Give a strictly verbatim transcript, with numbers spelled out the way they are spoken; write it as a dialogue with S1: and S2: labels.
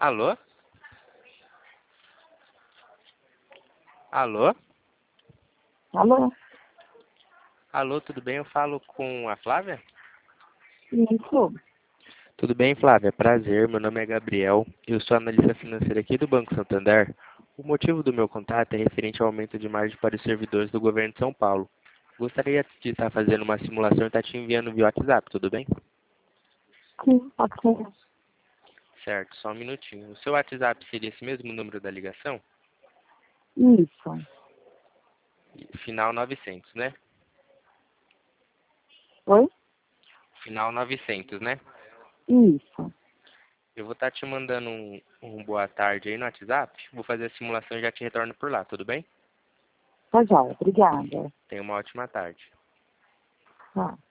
S1: Alô? Alô?
S2: Alô?
S1: Alô, tudo bem? Eu falo com a Flávia?
S2: Isso.
S1: Tudo bem, Flávia? Prazer, meu nome é Gabriel. Eu sou analista financeiro aqui do Banco Santander. O motivo do meu contato é referente ao aumento de margem para os servidores do governo de São Paulo. Gostaria de estar fazendo uma simulação e estar te enviando via WhatsApp, tudo bem?
S2: Sim, pode ser.
S1: Certo, só um minutinho. O seu WhatsApp seria esse mesmo número da ligação?
S2: Isso.
S1: Final novecentos, né?
S2: Oi?
S1: Final novecentos, né?
S2: Isso.
S1: Eu vou estar te mandando um, um boa tarde aí no WhatsApp. Vou fazer a simulação e já te retorno por lá, tudo bem?
S2: Tá joia. Obrigada.
S1: Tenha uma ótima tarde.
S2: Tá.